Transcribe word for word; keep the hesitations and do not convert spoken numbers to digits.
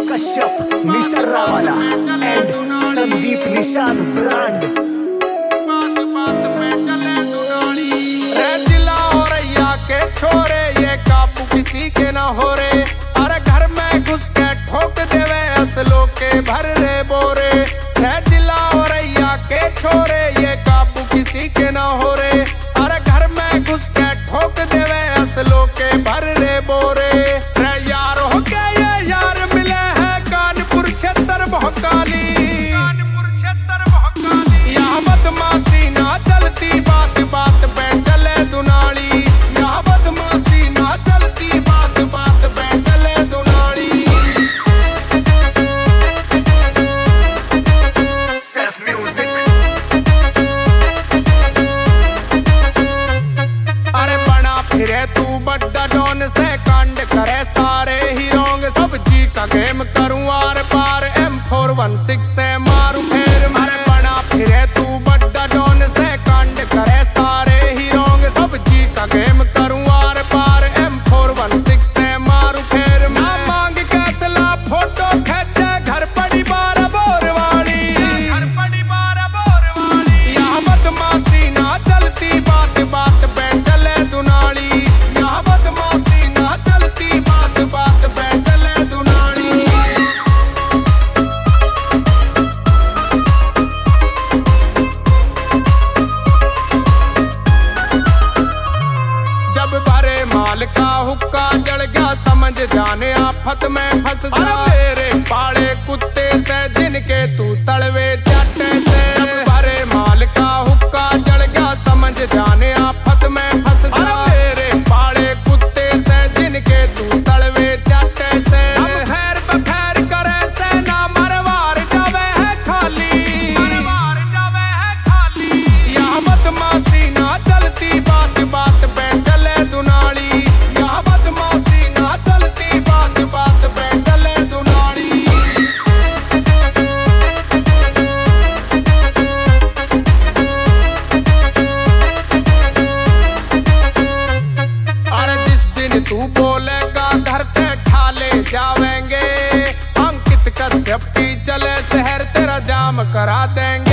कश्यप मीटर्रा वाला and Sandeep Nishad brand. के छोरे ये काबू किसी के ना हो रे, अरे घर में घुस के ठोक देवे असलों के भर रे बोरे। जिला औरैया के छोरे ये काबू किसी के ना हो रे, अरे घर में घुस के ठोक देवे असलों के भर रे बोरे। रे यार हो के ये यार मिले हैं कानपुर क्षेत्र भोकाली, कानपुर क्षेत्र भोकाली। यहाँ बदमाशी ना चलती, बात बात पे चले दुनाली। फिरे तू बड्डा डॉन से कांड करे सारे ही रोंग, सब जी का गेम करूं आर पार एम फोर वन सिक्स से मारू फेर। अरे बना फिरे तू बड्डा डॉन से कांड करे सारे ही रोंग, सब जी का गेम करूं आर पार एम फोर वन सिक्स से मारू फेर। ना मांग कैसला फोटो खींचे घर पड़ी बार बोरवाड़ी, घर पड़ी बार बोरवाड़ी। यहाँ बदमाशी ना चलती, बात बात पे चले दुनाली। जब भरे माल का हुक्का जल गया समझ जाने आफत में फंस जा। तेरे पाड़े कुत्ते से जिनके तू तड़वे चाटे से। जब भरे माल का हुक्का जल गया समझ जाने आफत में फंस जा। तेरे पाड़े कुत्ते से जिनके तू तड़वे चाटे से। अब खैर बखैर करे से ना मरवार जावे है खाली, मरवार जावे है खाली। यहाँ बदमाशी ना चलती, बात बात पे चले दुनाली। यहाँ बदमाशी ना चलती, बात बात पे चले दुनाली। अरे जिस दिन तू बोलेगा घर ते ठाले जावेंगे, अंकित कश्यप की चले शहर तेरा जाम करा देंगे।